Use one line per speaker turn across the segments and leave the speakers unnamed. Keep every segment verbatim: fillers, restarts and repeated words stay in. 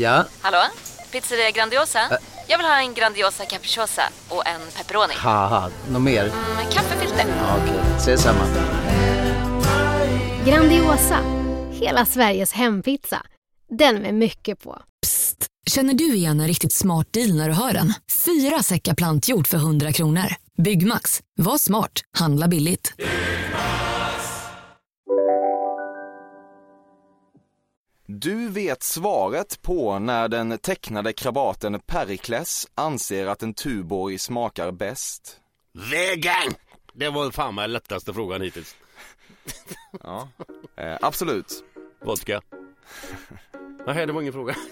Ja?
Hallå? Pizzeria Grandiosa? Ä- Jag vill ha en Grandiosa capriciosa och en pepperoni.
Haha, något mer?
Mm, kaffefilter.
Ja, okej, okay. Ses samma.
Grandiosa, hela Sveriges hempizza. Den med mycket på.
Psst, känner du igen en riktigt smart deal när du hör den? Fyra säckar plantjord för hundra kronor. Byggmax, var smart, handla billigt.
Du vet svaret på när den tecknade krabaten Perikles anser att en Tuborg smakar bäst.
Vegan! Det var fan den lättaste frågan hittills.
Ja, eh, absolut.
Vodka. Nej, det var ingen fråga.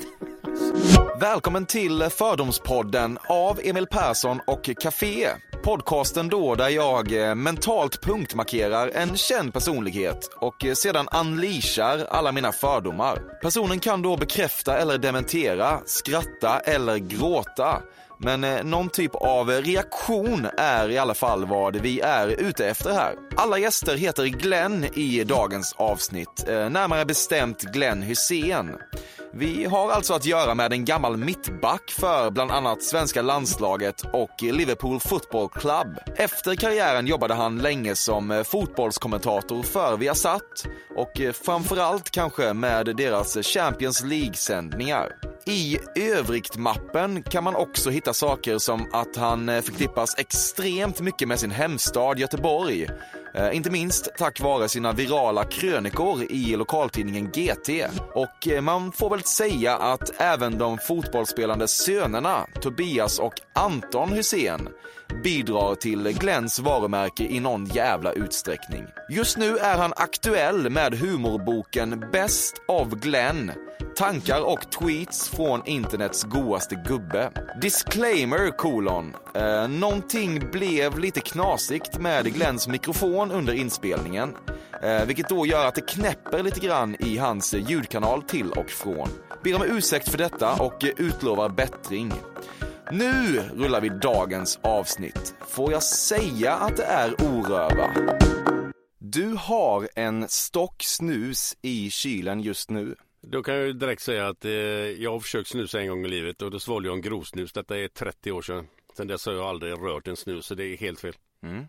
Välkommen till Fördomspodden av Emil Persson och Café. Podcasten då där jag mentalt punktmarkerar en känd personlighet och sedan unleashar alla mina fördomar. Personen kan då bekräfta eller dementera, skratta eller gråta. Men eh, någon typ av reaktion är i alla fall vad vi är ute efter här. Alla gäster heter Glenn i dagens avsnitt, eh, närmare bestämt Glenn Hysén. Vi har alltså att göra med en gammal mittback för bland annat svenska landslaget och Liverpool Football Club. Efter karriären jobbade han länge som fotbollskommentator för Viasat och framförallt kanske med deras Champions League-sändningar. I övrigt-mappen kan man också hitta saker som att han förknippas extremt mycket med sin hemstad Göteborg. Eh, inte minst tack vare sina virala krönikor i lokaltidningen G T. Och eh, man får väl säga att även de fotbollsspelande sönerna Tobias och Anton Hysén bidrar till Glenns varumärke i någon jävla utsträckning. Just nu är han aktuell med humorboken Best of Glenn. Tankar och tweets från internets godaste gubbe. Disclaimer kolon. Eh, någonting blev lite knasigt med Glenns mikrofon under inspelningen. Eh, vilket då gör att det knäpper lite grann i hans ljudkanal till och från. Ber om ursäkt för detta och utlovar bättring. Nu rullar vi dagens avsnitt. Får jag säga att det är oröva? Du har en stock snus i kylen just nu.
Då kan jag ju direkt säga att eh, jag har försökt snusa en gång i livet och då svalde jag en grovsnus. Detta är trettio år sedan. Sen dess har jag aldrig rört en snus, så det är helt fel.
Mm.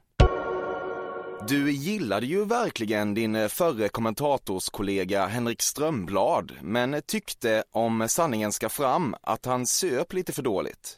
Du gillade ju verkligen din förre kommentatorskollega Henrik Strömblad, men tyckte om sanningen ska fram att han söp lite för dåligt.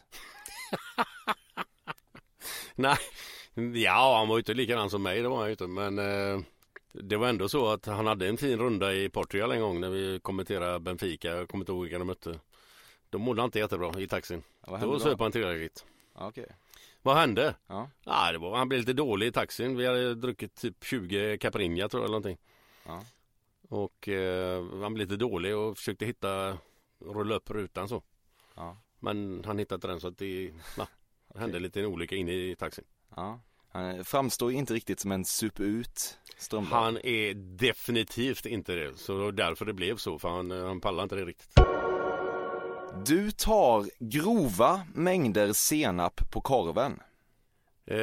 Nej, ja, han var ju inte likadan som mig, det var han ju inte, men eh, det var ändå så att han hade en fin runda i Portugal en gång när vi kommenterade Benfica. Jag kommer inte ihåg vilka de mötte. De mådde inte jättebra i taxin. Ja, då söp han tillräckligt.
Ja, okej.
Vad hände?
Ja.
Ja, det var, han blev lite dålig i taxin. Vi hade druckit typ tjugo caipirinha tror jag eller någonting.
Ja.
Och eh, han blev lite dålig och försökte hitta, rulla upp rutan så.
Ja.
Men han hittade den så att det, ja, det hände lite en olycka inne i taxin.
Ja. Han framstår inte riktigt som en sup ut Strömblad.
Han är definitivt inte det. Så därför det blev så. För han, han pallar inte det riktigt.
Du tar grova mängder senap på korven.
Eh,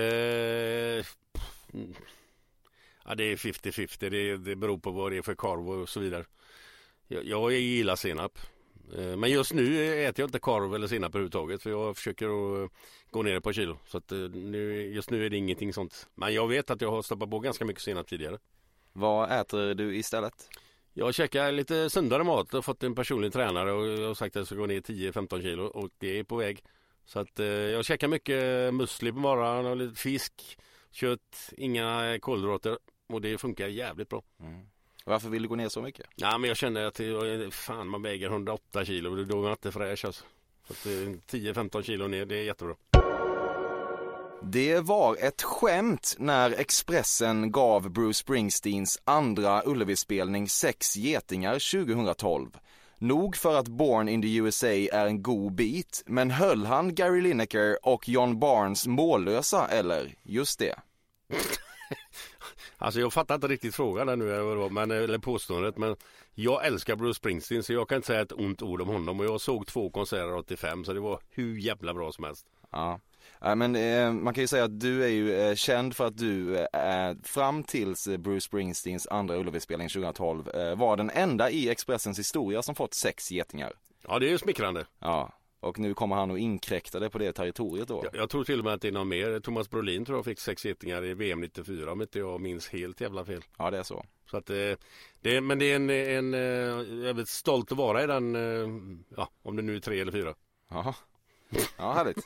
ja, det är femtio femtio. Det, det beror på vad det är för korv och så vidare. Jag, jag gillar senap. Eh, men just nu äter jag inte korv eller senap överhuvudtaget. För jag försöker att gå ner på kilo. Så att nu, just nu är det ingenting sånt. Men jag vet att jag har stoppat på ganska mycket senap tidigare.
Vad äter du istället?
Jag käkar lite sundare mat. Jag har fått en personlig tränare och jag har sagt att jag ska gå ner tio femton kilo och det är på väg. Så att eh, jag käkar mycket musli på morgonen och lite fisk, kött, inga kolhydrater och det funkar jävligt bra.
Mm. Varför vill du gå ner så mycket?
Ja, men jag känner att det, fan, man väger hundraåtta kilo och då är man inte fräsch alltså. Så att eh, tio femton kilo ner, det är jättebra.
Det var ett skämt när Expressen gav Bruce Springsteens andra Ullevi-spelning sex getingar tjugohundratolv. Nog för att Born in the U S A är en god bit, men höll han Gary Lineker och John Barnes mållösa, eller? Just det.
Alltså jag fattar inte riktigt frågan där nu, men, eller påståendet, men jag älskar Bruce Springsteen så jag kan inte säga ett ont ord om honom och jag såg två konserter åttiofem så det var hur jävla bra som helst.
Ja. Ja, men eh, man kan ju säga att du är ju eh, känd för att du eh, fram tills Bruce Springsteens andra Ullevi-spelning tjugohundratolv eh, var den enda i Expressens historia som fått sex getingar.
Ja, det är ju smickrande.
Ja, och nu kommer han att inkräkta det på det territoriet då.
Jag, jag tror till och med att det är någon mer. Thomas Brolin tror jag fick sex getingar i V M nittiofyra om inte jag minns helt jävla fel.
Ja, det är så.
Så att, eh, det, men det är en, en eh, jag vet, stolt att vara i den, eh, ja, om det nu är tre eller fyra.
Jaha. Ja, härligt.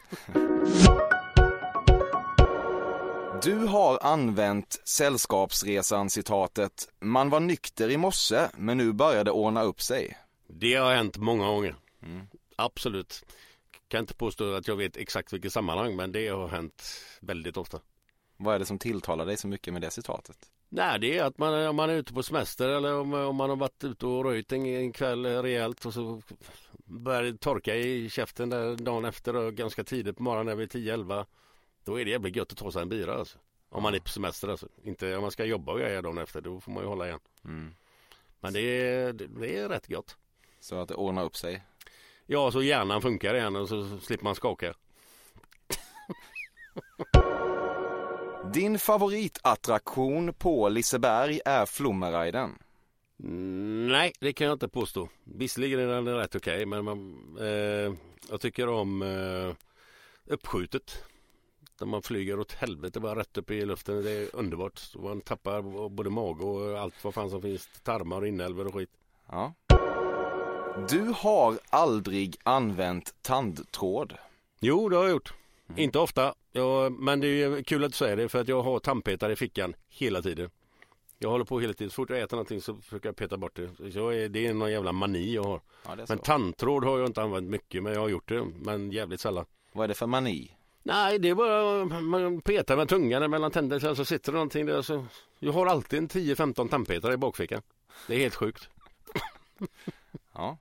Du har använt Sällskapsresan-citatet "Man var nykter i morse, men nu började ordna upp sig".
Det har hänt många gånger.
Mm.
Absolut. Kan inte påstå att jag vet exakt vilket sammanhang, men det har hänt väldigt ofta.
Vad är det som tilltalar dig så mycket med det citatet?
Nej, det är att man, om man är ute på semester eller om, om man har varit ute och röjt en, en kväll rejält och så börjar det torka i käften där dagen efter och ganska tidigt på morgonen vid tio elva. Då är det jävligt gött att ta sig en bira alltså. Om man är på semester alltså. Inte om man ska jobba och greja dagen efter, då får man ju hålla igen. Mm. Men det är, det, det är rätt gott.
Så att det ordnar upp sig?
Ja, så hjärnan funkar igen och så slipper man skaka.
Din favoritattraktion på Liseberg är Flummeriden?
Mm, nej, det kan jag inte påstå. Visserligen är den rätt okej, okay, men man, eh, jag tycker om eh, uppskjutet. Där man flyger åt helvete bara rätt upp i luften. Det är underbart. Så man tappar både mag och allt vad fan som finns. Tarmar och inälvor och skit.
Ja. Du har aldrig använt tandtråd?
Jo, det har jag gjort. Mm. Inte ofta. Jag, men det är kul att du säger det, för att jag har tandpetare i fickan hela tiden. Jag håller på hela tiden. Så fort jag äter någonting så försöker jag peta bort det. Så är, det är någon jävla mani jag har. Ja, men tandtråd har jag inte använt mycket, men jag har gjort det. Men jävligt sällan.
Vad är det för mani?
Nej, det är bara man petar med tungan mellan tänderna så sitter det någonting där. Så jag har alltid en tio femton tandpetare i bakfickan. Det är helt sjukt.
Ja.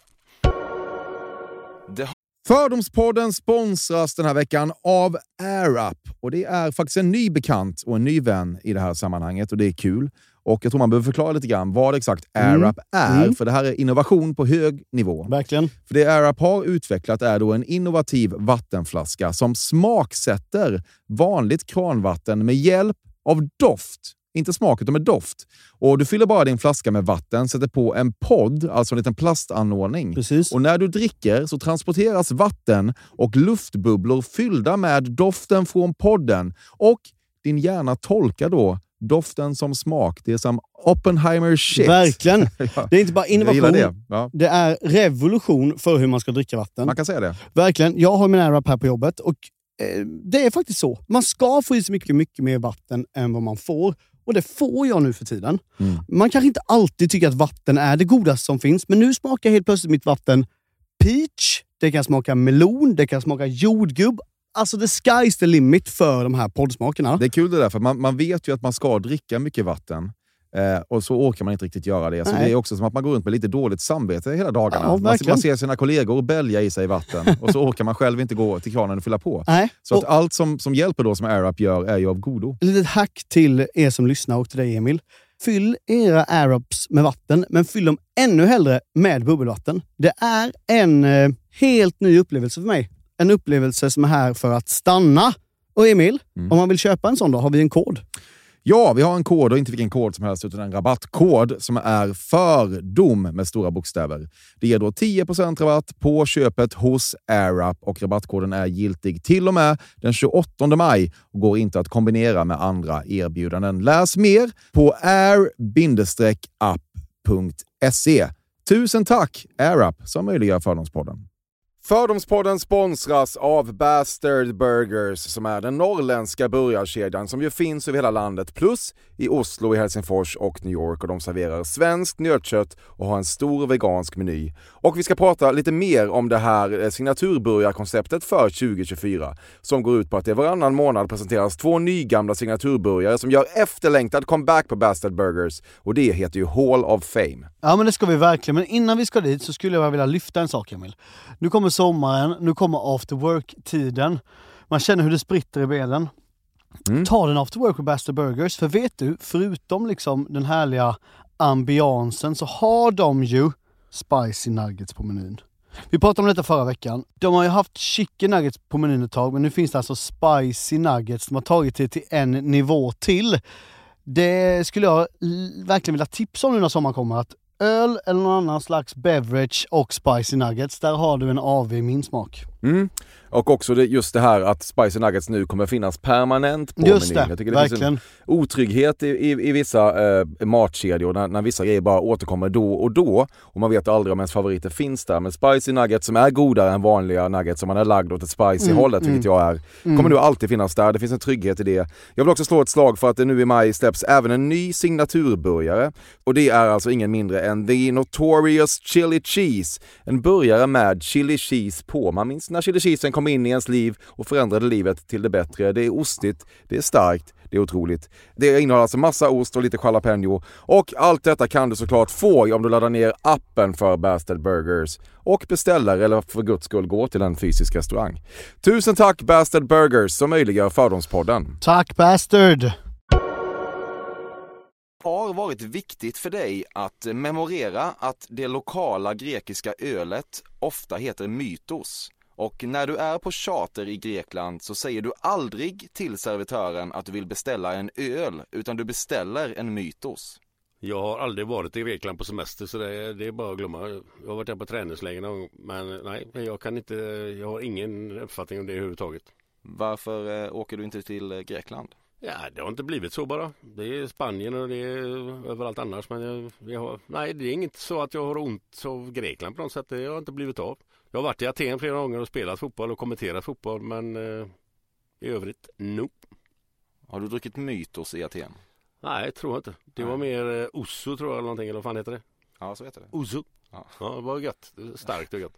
Det... Fördomspodden sponsras den här veckan av AirUp. Och det är faktiskt en ny bekant och en ny vän i det här sammanhanget. Och det är kul. Och jag tror man behöver förklara lite grann vad exakt AirUp mm. är. Mm. För det här är innovation på hög nivå.
Verkligen.
För det AirUp har utvecklat är då en innovativ vattenflaska som smaksätter vanligt kranvatten med hjälp av doft. Inte smak utan med doft. Och du fyller bara din flaska med vatten, sätter på en podd, alltså en liten plastanordning.
Precis.
Och när du dricker så transporteras vatten och luftbubblor fyllda med doften från podden. Och din hjärna tolkar då doften som smak. Det är som Oppenheimer shit.
Verkligen. Ja. Det är inte bara innovation.
Det. Ja.
Det är revolution för hur man ska dricka vatten.
Man kan säga det.
Verkligen. Jag har min AirUp här på jobbet och eh, det är faktiskt så. Man ska få i sig mycket, mycket mer vatten än vad man får. Och det får jag nu för tiden. Mm. Man kanske inte alltid tycker att vatten är det godaste som finns. Men nu smakar helt plötsligt mitt vatten peach. Det kan smaka melon. Det kan smaka jordgubb. Alltså the sky's the limit för de här poddsmakerna.
Det är kul det där, för man, man vet ju att man ska dricka mycket vatten. Eh, och så orkar man inte riktigt göra det. Så det är också som att man går runt med lite dåligt samvete hela dagarna. Ja, man, man ser sina kollegor bälja i sig vatten. Och så orkar man själv inte gå till kranen och fylla på.
Nej.
Så att allt som, som hjälper då som AirUp gör är ju av godo.
Ett litet hack till er som lyssnar och till dig Emil. Fyll era AirUps med vatten, men fyll dem ännu hellre med bubbelvatten. Det är en eh, helt ny upplevelse för mig. En upplevelse som är här för att stanna. Och Emil, mm. om man vill köpa en sån då, har vi en kod.
Ja, vi har en kod och inte vilken kod som helst utan en rabattkod som är fördom med stora bokstäver. Det ger då tio procent rabatt på köpet hos AirUp och rabattkoden är giltig till och med den tjugoåttonde maj och går inte att kombinera med andra erbjudanden. Läs mer på air up punkt se. Tusen tack AirUp som möjliggör Fördomspodden. Fördomspodden sponsras av Bastard Burgers som är den norrländska burgarkedjan som ju finns över hela landet plus i Oslo, i Helsingfors och New York, och de serverar svenskt nötkött och har en stor vegansk meny. Och vi ska prata lite mer om det här signaturburgarkonceptet för tjugo tjugofyra som går ut på att det varannan månad presenteras två nygamla signaturburgare som gör efterlängtad comeback på Bastard Burgers, och det heter ju Hall of Fame.
Ja, men det ska vi verkligen, men innan vi ska dit så skulle jag vilja lyfta en sak, Emil. Nu kommer sommaren, nu kommer after work-tiden. Man känner hur det spritter i benen. Mm. Ta den after work på Bastard Burgers, för vet du, förutom liksom den härliga ambiansen så har de ju spicy nuggets på menyn. Vi pratade om detta förra veckan. De har ju haft chicken nuggets på menyn ett tag, men nu finns det alltså spicy nuggets. De har tagit det till en nivå till. Det skulle jag verkligen vilja tipsa om nu när sommaren kommer, att öl eller någon annan slags beverage och spicy nuggets, där har du en A V i min smak.
Mm. Och också det, just det här att spicy nuggets nu kommer finnas permanent på
just
menyn.
Det,
Jag tycker det
verkligen.
finns en otrygghet i, i, i vissa eh, matkedjor när, när vissa grejer bara återkommer då och då. Och man vet aldrig om ens favoriter finns där. Men spicy nuggets som är godare än vanliga nuggets som man är lagd åt ett spicy
mm,
hållet, vilket
mm.
jag är, kommer
mm.
nu alltid finnas där. Det finns en trygghet i det. Jag vill också slå ett slag för att det nu i maj släpps även en ny signaturburgare. Och det är alltså ingen mindre än The Notorious Chili Cheese. En burgare med chili cheese på. Man minns när chili cheesen kom in i ens liv och förändrade livet till det bättre. Det är ostigt, det är starkt, det är otroligt. Det innehåller alltså massa ost och lite jalapeno. Och allt detta kan du såklart få om du laddar ner appen för Bastard Burgers och beställer eller för guds skull gå till en fysisk restaurang. Tusen tack Bastard Burgers som möjliggör Fördomspodden.
Tack Bastard!
Har varit viktigt för dig att memorera att det lokala grekiska ölet ofta heter Mytos. Och när du är på charter i Grekland så säger du aldrig till servitören att du vill beställa en öl, utan du beställer en Mytos.
Jag har aldrig varit i Grekland på semester, så det är, det är bara att glömma. Jag har varit där på träningslägen, men nej, jag kan inte, jag har ingen uppfattning om det överhuvudtaget.
Varför eh, åker du inte till eh, Grekland?
Ja, det har inte blivit så bara. Det är Spanien och det är överallt annars, men jag, jag har, nej, det är inte så att jag har ont av Grekland på något sätt. Det har inte blivit av. Jag har varit i Aten flera gånger och spelat fotboll och kommenterat fotboll, men eh, i övrigt, nope.
Har du druckit Mytos i Aten?
Nej, jag tror inte. Det var
Nej.
mer eh, Osso tror jag, eller någonting, eller vad fan heter det?
Ja, så heter det.
Osso.
Ja.
Ja, det var gött. Starkt och gött.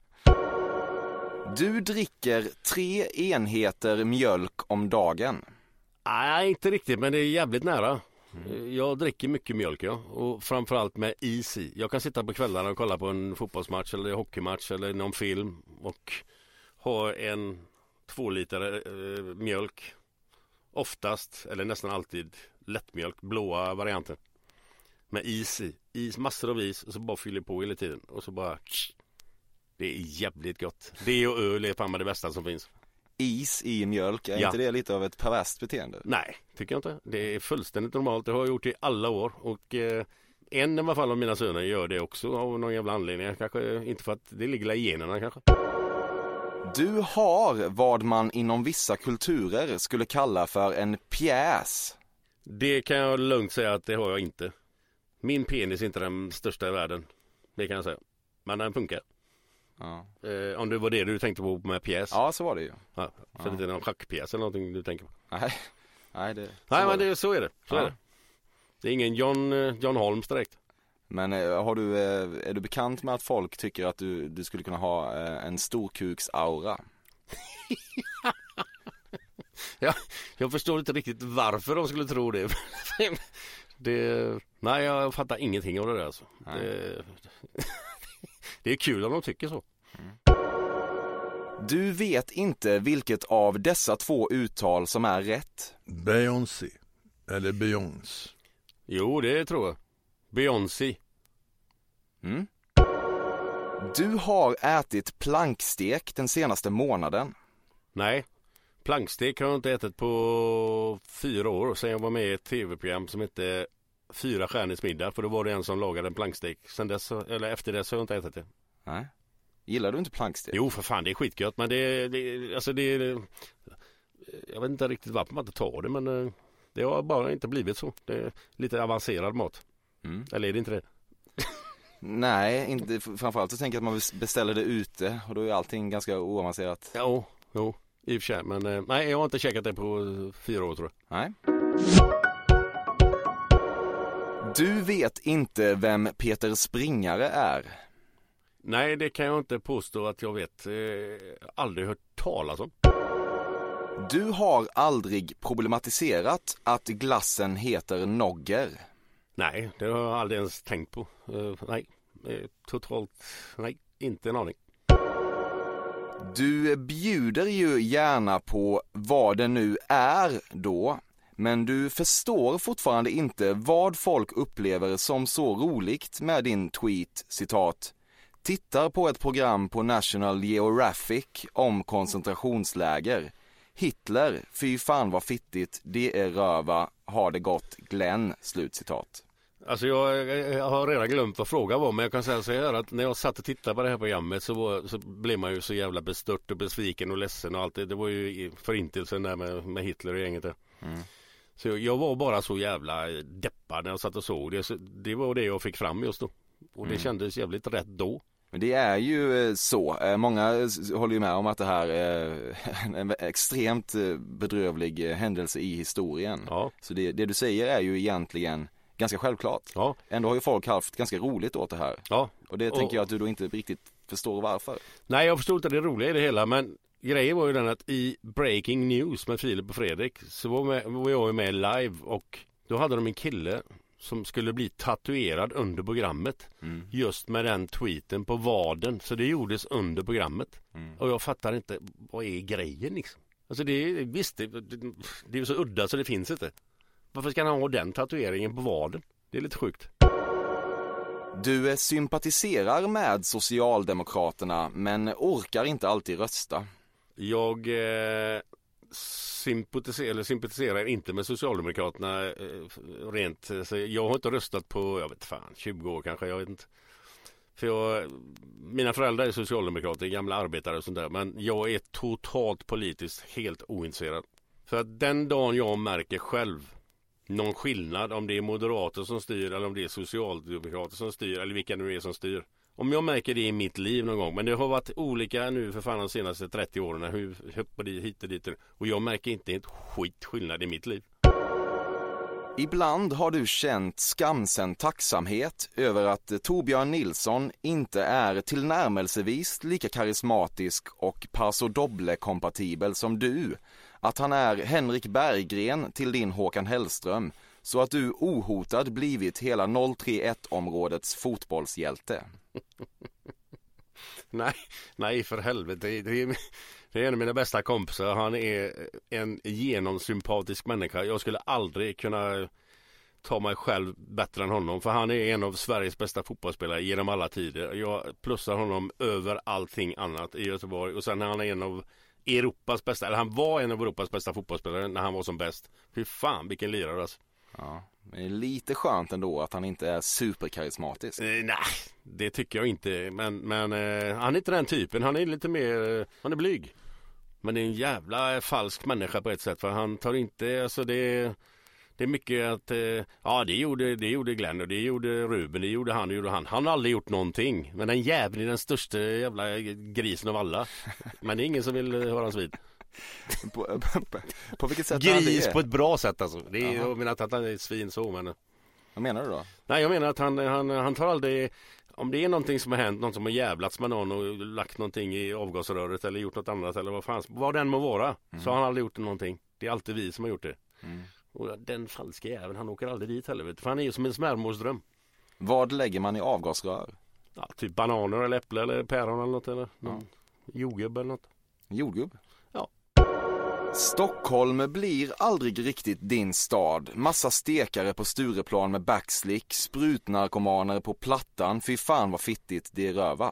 Du dricker tre enheter mjölk om dagen.
Nej, inte riktigt, men det är jävligt nära. Mm. Jag dricker mycket mjölk, ja. Och framförallt med is i. Jag kan sitta på kvällarna och kolla på en fotbollsmatch eller hockeymatch eller någon film och ha en två liter eh, mjölk. Oftast, eller nästan alltid, lättmjölk, blåa varianten. Med is i. Is, massor av is och så bara fyller på hela tiden. Och så bara... Det är jävligt gott. Det och öl är fan med det bästa som finns.
Is i mjölk, är
Ja.
inte det lite av ett perverst beteende?
Nej, tycker jag inte. Det är fullständigt normalt. Det har jag gjort i alla år. Och eh, en i alla fall av mina söner gör det också av någon jävla anledning. Kanske inte för att det ligger i generna kanske.
Du har vad man inom vissa kulturer skulle kalla för en pjäs.
Det kan jag lugnt säga att det har jag inte. Min penis är inte den största i världen. Det kan jag säga. Men den funkar.
Ja.
Eh, om det var det du tänkte på med pjäs.
Ja, så var det ju.
Ja, för
Ja.
det är någon schackpjäs eller någonting du tänker på.
Nej, Nej, det,
Nej, men
det.
det, så är det. Så
Ja.
är det. Det är ingen John, John Holmes direkt.
Men eh, har du, eh, är du bekant med att folk tycker att du, du skulle kunna ha eh, en storkuksaura?
Ja, jag förstår inte riktigt varför de skulle tro det. det nej, jag fattar ingenting av det där. Alltså. Det, det är kul om de tycker så.
Du vet inte vilket av dessa två uttal som är rätt.
Beyoncé eller Beyoncé?
Jo, det tror jag. Beyoncé.
Mm. Du har ätit plankstek den senaste månaden.
Nej, plankstek har jag inte ätit på fyra år. Sen jag var med i ett tv-program som hette Fyra stjärnors middag. För då var det en som lagade en plankstek. Sen dess, eller efter det så har jag inte ätit det.
Nej. Gillar du inte plankstek?
Jo, för fan, det är skitgött. Men det, det alltså det jag vet inte riktigt varför man inte tar det. Men det har bara inte blivit så. Det är lite avancerad mat.
Mm.
Eller är det inte det?
Nej, inte, framförallt så tänker jag att man beställer det ute. Och då är allting ganska oavancerat.
Jo, jo, i och för sig. Men eh, nej, jag har inte käkat det på fyra år tror jag.
Nej. Du vet inte vem Peter Springare är.
Nej, det kan jag inte påstå att jag vet. Eh, aldrig hört talas om.
Du har aldrig problematiserat att glassen heter Nogger.
Nej, det har jag aldrig ens tänkt på. Uh, nej, eh, totalt nej, inte en aning.
Du bjuder ju gärna på vad det nu är då, men du förstår fortfarande inte vad folk upplever som så roligt med din tweet, citat. Tittar på ett program på National Geographic om koncentrationsläger. Hitler, fy fan vad fittigt, det är röva, har det gott, Glenn, slutcitat.
Alltså jag, jag har redan glömt vad frågan var, men jag kan säga så här att när jag satt och tittade på det här programmet så, var, så blev man ju så jävla bestört och besviken och ledsen och allt det. Det var ju förintelsen där med, med Hitler och gänget där. Mm. Så jag, jag var bara så jävla deppad när jag satt och såg det. Så det var det jag fick fram just då. Och det mm. kändes jävligt rätt då.
Men det är ju så. Många håller ju med om att det här är en extremt bedrövlig händelse i historien. Ja. Så det, det du säger är ju egentligen ganska självklart. Ja. Ändå har ju folk haft ganska roligt åt det här. Ja. Och det tänker och... jag att du då inte riktigt förstår varför.
Nej, jag förstår inte det roliga i det hela, men grejen var ju den att i Breaking News med Filip och Fredrik så var, med, var jag med live och då hade de en kille som skulle bli tatuerad under programmet. Mm. Just med den tweeten på vaden. Så det gjordes under programmet. Mm. Och jag fattar inte, vad är grejen liksom? Alltså det är, visst, det, det, det är så udda så det finns inte. Varför ska han ha den tatueringen på vaden? Det är lite sjukt.
Du sympatiserar med Socialdemokraterna men orkar inte alltid rösta.
Jag eh, sympatiserar, eller sympatiserar inte med Socialdemokraterna eh, rent. Så jag har inte röstat på, jag vet fan, tjugo år kanske, jag vet inte. För jag, mina föräldrar är socialdemokrater, gamla arbetare och sånt där. Men jag är totalt politiskt helt ointresserad. För att den dagen jag märker själv någon skillnad om det är moderater som styr eller om det är socialdemokrater som styr eller vilka nu är som styr. Om jag märker det i mitt liv någon gång, men det har varit olika nu för fan de senaste trettio åren hur hoppar det hit och dit och jag märker inte ett skit skillnad i mitt liv.
Ibland har du känt skamsen tacksamhet över att Torbjörn Nilsson inte är tillnärmelsevis lika karismatisk och Paso Doble-kompatibel som du. Att han är Henrik Berggren till din Håkan Hellström, så att du ohotad blivit hela noll tre ett-områdets fotbollshjälte.
nej, nej för helvete. Det är, det är en av mina bästa kompisar. Han är en genomsympatisk människa. Jag skulle aldrig kunna ta mig själv bättre än honom. För han är en av Sveriges bästa fotbollsspelare genom alla tider. Jag plussar honom över allting annat i Göteborg. Och sen är han en av Europas bästa, eller han var en av Europas bästa fotbollsspelare när han var som bäst. Fy fan, vilken lirare alltså.
Ja, men det är lite skönt ändå att han inte är superkarismatisk.
Eh, nej, det tycker jag inte. Men, men eh, han är inte den typen. Han är lite mer, eh, han är blyg. Men det är en jävla falsk människa på ett sätt. För han tar inte, alltså det, det är mycket att, eh, ja det gjorde, det gjorde Glenn och det gjorde Ruben, det gjorde han, det gjorde han. Han har aldrig gjort någonting. Men den jäveln är den största jävla grisen av alla. Men det är ingen som vill höra hans vid.
på, på, på vilket sätt?
Gris på ett bra sätt alltså. Det är, jag menar att han är ett svin så, men...
Vad menar du då?
Nej, jag menar att han, han, han tar aldrig... Om det är någonting som har hänt, någon som har jävlats med någon och lagt någonting i avgasröret eller gjort något annat eller vad fan, vad den må vara, mm. så har han aldrig gjort någonting. Det är alltid vi som har gjort det. Mm. Och den falska jäveln, han åker aldrig dit heller, vet du, för han är ju som en smärmorsdröm.
Vad lägger man i avgasrör?
Ja, typ bananer eller äpple eller päron eller något eller någon mm. jordgubb eller något.
Jordgubb?
Ja.
Stockholm blir aldrig riktigt din stad. Massa stekare på Stureplan med backslick, sprutnarkomaner på plattan. Fy fan vad fittigt det är röva.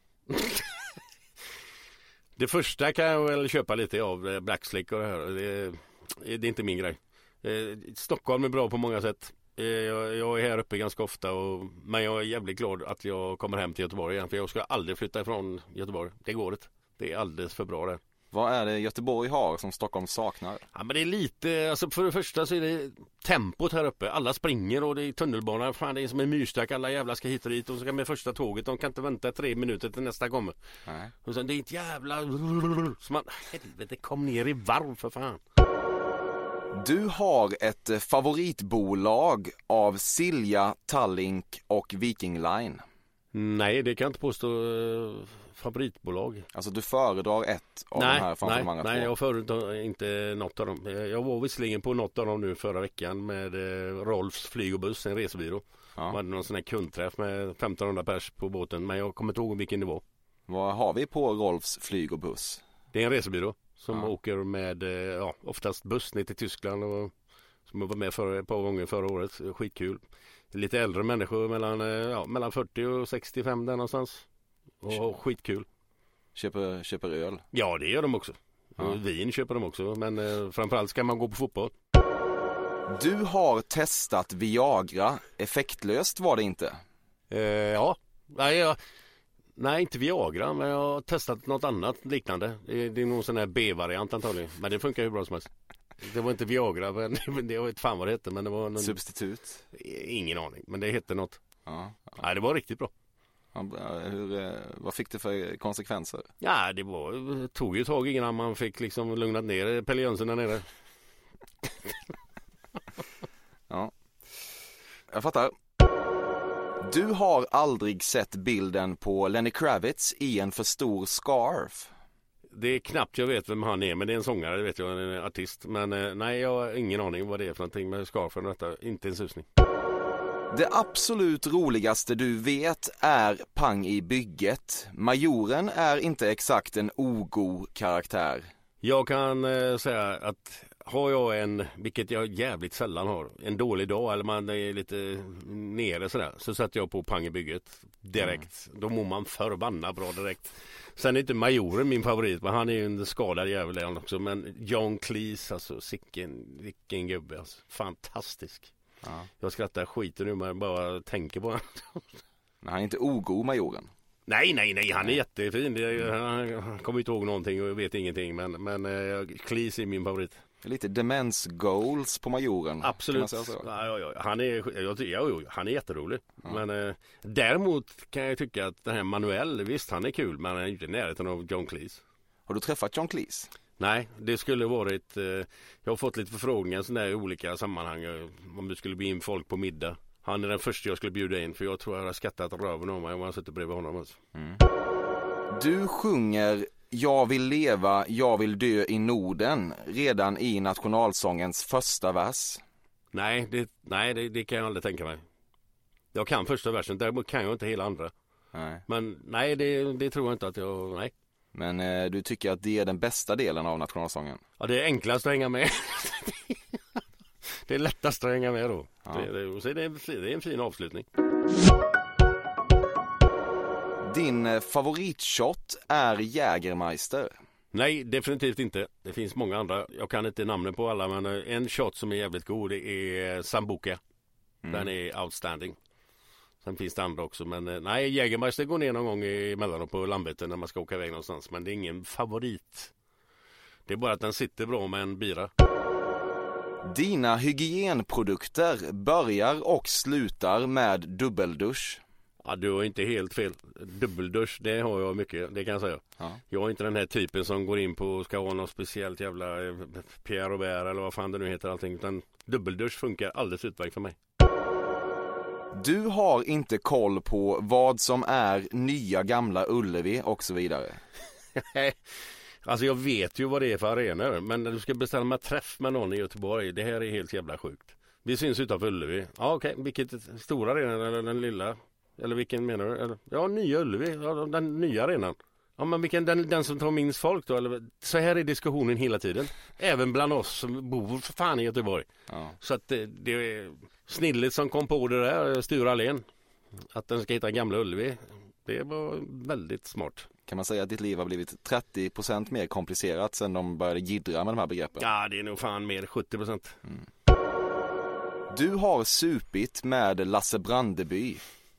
Det första kan jag väl köpa lite av, backslick och det här. Det, det är inte min grej. Stockholm är bra på många sätt. Jag, jag är här uppe ganska ofta och, men jag är jävligt glad att jag kommer hem till Göteborg igen, för jag ska aldrig flytta ifrån Göteborg. Det går inte. Det är alldeles för bra där.
Vad är det Göteborg har som Stockholm saknar?
Ja, men det är lite, alltså för det första så är det tempot här uppe. Alla springer och det är tunnelbana. Fan, det är som en myrstack. Alla jävla ska hit och dit och så kan med första tåget. De kan inte vänta tre minuter till nästa kommer. Nej. Och sen det är ett jävla... Så man, helvete, kom ner i varv för fan.
Du har ett favoritbolag av Silja, Tallink och Viking Line.
Nej, det kan jag inte påstå. Favoritbolag.
Alltså du föredrar ett av nej, de här framför
nej,
många
nej,
två?
jag föredrar inte något av dem. Jag var visserligen på något av dem nu förra veckan med Rolfs flyg och buss, en resebyrå. Ja. Jag hade någon sån här kundträff med femtonhundra pers på båten, men jag kommer inte ihåg vilken nivå.
Vad har vi på Rolfs flyg och buss?
Det är en resebyrå som ja. åker med ja, oftast buss ner till Tyskland och som jag var med för ett par gånger förra året. Skitkul. Lite äldre människor mellan, ja, mellan fyrtio och sextiofem där någonstans. Och skitkul.
Köper, köper öl?
Ja, det gör de också. Ja. Och vin köper de också. Men eh, framförallt ska man gå på fotboll.
Du har testat Viagra. Effektlöst var det inte.
Eh, ja, nej, jag, nej inte Viagra, men jag har testat något annat liknande. Det, det är någon sån här B-variant antagligen, men det funkar ju bra som helst. Det var inte Viagra, men det var inte fan vad det hette, men det var någon...
Substitut?
Ingen aning, men det hette något.
Ja, ja.
Nej, det var riktigt bra.
Ja, hur, vad fick det för konsekvenser?
Ja, det var, tog ju tag innan man fick liksom lugnat ner Pelle Jönsson där nere.
Ja, jag fattar. Du har aldrig sett bilden på Lenny Kravitz i en för stor scarf.
Det är knappt jag vet vem han är, men det är en sångare, det vet jag, en artist. Men eh, nej, jag har ingen aning vad det är för någonting med scarfen och detta. Inte en susning.
Det absolut roligaste du vet är Pang i bygget. Majoren är inte exakt en ogo karaktär.
Jag kan eh, säga att har jag en, vilket jag jävligt sällan har, en dålig dag eller man är lite nere sådär, så sätter jag på Pang i bygget direkt. Mm. Då mår man förbannat bra direkt. Sen är inte Majoren min favorit, men han är ju en skadad jävel också. Men John Cleese, alltså sicken, vilken gubbe, alltså. Fantastisk. Ja. Jag skrattar skiten nu, men bara tänker på honom.
Men han är inte ogo, Majoren.
Nej, nej, nej, han är jättefin. Det, han, han kommer inte ihåg någonting och vet ingenting, men, men uh, Cleese är min favorit.
Lite demens goals på Majoren.
Absolut. Ja, ja, ja. Han är, jag, ja, ja, han är jätterolig. Ja. Men uh, däremot kan jag tycka att den här Manuel, visst han är kul, men han är inte i närheten av John Cleese.
Har du träffat John Cleese?
Nej, det skulle varit, uh, jag har fått lite förfrågningar sådär i olika sammanhang, uh, om du skulle bli in folk på middag. Han är den första jag skulle bjuda in, för jag tror jag har skattat röven om mig om jag sitter bredvid honom. Alltså. Mm.
Du sjunger Jag vill leva, jag vill dö i Norden redan i nationalsångens första vers.
Nej, det, nej det, det kan jag aldrig tänka mig. Jag kan första versen, däremot kan jag inte hela andra.
Nej.
Men nej, det, det tror jag inte att jag, nej.
Men eh, du tycker att det är den bästa delen av nationalsången?
Ja, det är enklast att hänga med. Det är lättast att hänga med då.
Ja.
Det, det, så det, är, det är en fin avslutning.
Din favoritshot är Jägermeister?
Nej, definitivt inte. Det finns många andra. Jag kan inte namnen på alla, men en shot som är jävligt god, det är Sambuca. Mm. Den är outstanding. Sen finns det andra också, men nej, Jägermeister går ner någon gång emellan på Landvetter när man ska åka iväg någonstans, men det är ingen favorit. Det är bara att den sitter bra med en bira.
Dina hygienprodukter börjar och slutar med dubbeldusch.
Ja, du har inte helt fel. Dubbeldusch, det har jag mycket, det kan jag säga. Ja. Jag är inte den här typen som går in på och ska ha något speciellt jävla Pierre Robert eller vad fan det nu heter allting, utan dubbeldusch funkar alldeles utmärkt för mig.
Du har inte koll på vad som är nya gamla Ullevi och så vidare.
Alltså jag vet ju vad det är för arenor, men när du ska bestämma träff med någon i Göteborg, det här är helt jävla sjukt. Vi syns utanför Ullevi. Ja okej, okay. Vilket stora arenan eller den lilla? Eller vilken menar du? Eller, ja, nya Ullevi, ja, den nya arenan. Ja, men vilken, den, den som tar minst folk då? Eller, så här är diskussionen hela tiden. Även bland oss som bor för fan i Göteborg. Ja. Så att det, det är snilligt som kom på det där, Sture Allén. Att den ska hitta gamla Ullevi. Det var väldigt smart.
Kan man säga att ditt liv har blivit trettio procent mer komplicerat sen de började jiddra med de här begreppen?
Ja, det är nog fan mer sjuttio procent. Mm.
Du har supit med Lasse Brandeby.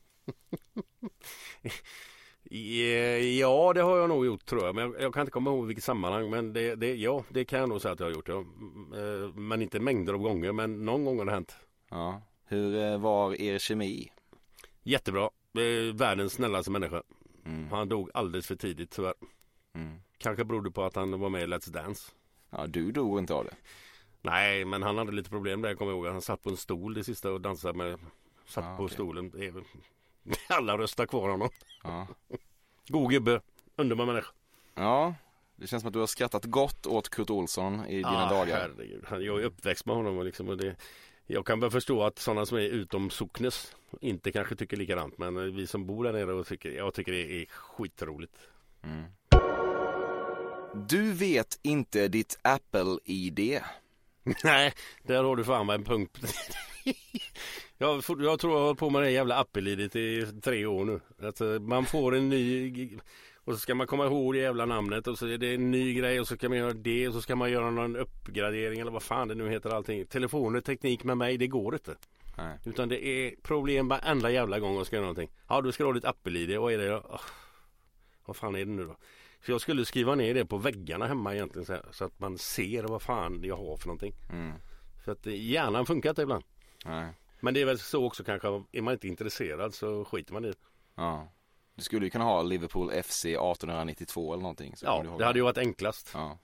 Ja, det har jag nog gjort tror jag. Men jag, jag kan inte komma ihåg vilket sammanhang. Men det, det, ja, det kan jag nog säga att jag har gjort. Ja. Men inte mängder av gånger, men någon gång har det hänt.
Ja. Hur var er kemi?
Jättebra. Världens snällaste människa. Mm. Han dog alldeles för tidigt tyvärr. Mm. Kanske berodde på att han var med i Let's Dance.
Ja, du dog inte av det.
Nej, men han hade lite problem där, jag kommer ihåg. Han satt på en stol det sista och dansade med. Satt
ja,
på
okay.
stolen. Alla röstar kvar honom.
Ja.
God gubbe. Underbar människa.
Ja, det känns som att du har skrattat gott åt Kurt Olsson i dina
ah,
dagar.
Herregud. Jag är uppväxt med honom och, liksom, och det, jag kan väl förstå att sådana som är utom socknes inte kanske tycker likadant, men vi som bor där nere och tycker, jag tycker det är skitroligt.
Mm. Du vet inte ditt Apple-I D.
Nej, där har du fan med en punkt. jag, jag tror jag har hållit på med det jävla Apple-I D i tre år nu. Alltså, man får en ny, Och så ska man komma ihåg det jävla namnet och så är det en ny grej och så kan man göra det och så ska man göra någon uppgradering eller vad fan det nu heter allting. Telefoner, teknik med mig, det går inte.
Nej.
Utan det är problem varenda jävla gång och ska göra någonting. Ja, du ska ha ditt Apple-I D. Vad är det då? Oh, vad fan är det nu då? Så jag skulle skriva ner det på väggarna hemma egentligen så, här, så att man ser vad fan jag har för någonting.
Mm.
För att hjärnan funkar inte ibland.
Nej.
Men det är väl så också kanske, är man inte intresserad så skiter man i det.
Ja. Du skulle ju kunna ha Liverpool F C arton nittiotvå eller någonting. Så
ja, det hade ju varit enklast.
Ja.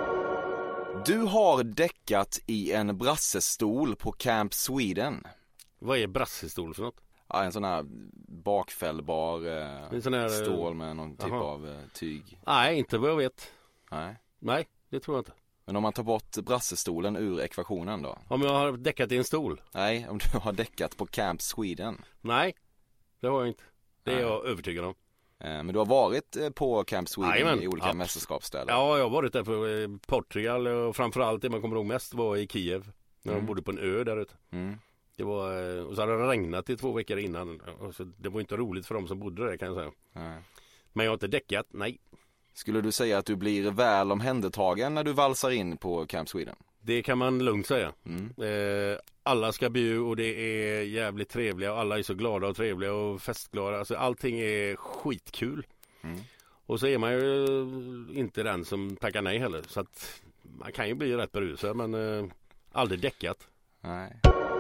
Du har däckat i en brassestol på Camp Sweden.
Vad är brassestol för något?
Ja, en sån här bakfällbar eh,
en sån här,
stål med någon typ
aha.
av eh, tyg.
Nej, inte vad jag vet.
Nej.
Nej, det tror jag inte.
Men om man tar bort brassestolen ur ekvationen då?
Om jag har däckat i en stol?
Nej, om du har däckat på Camp Sweden.
Nej, det har jag inte. Det är
Nej.
jag övertygad om.
Men du har varit på Camp Sweden
Jajamän.
i olika
ja.
mästerskapsställen?
Ja, jag har varit där på Portugal och framförallt det man kommer ihåg mest var i Kiev. När
mm.
de bodde på en ö där ute.
Mm.
Det var, och så hade det regnat i två veckor innan. Och så det var inte roligt för dem som bodde där kan jag säga.
Nej.
Men jag har inte däckat, nej.
Skulle du säga att du blir väl omhändertagen när du valsar in på Camp Sweden?
Det kan man lugnt säga.
Mm.
Eh, alla ska bjuda och det är jävligt trevliga och alla är så glada och trevliga och festglada. Alltså allting är skitkul.
Mm.
Och så är man ju inte den som tackar nej heller. Så att man kan ju bli rätt berusad men eh, aldrig däckat.
Nej.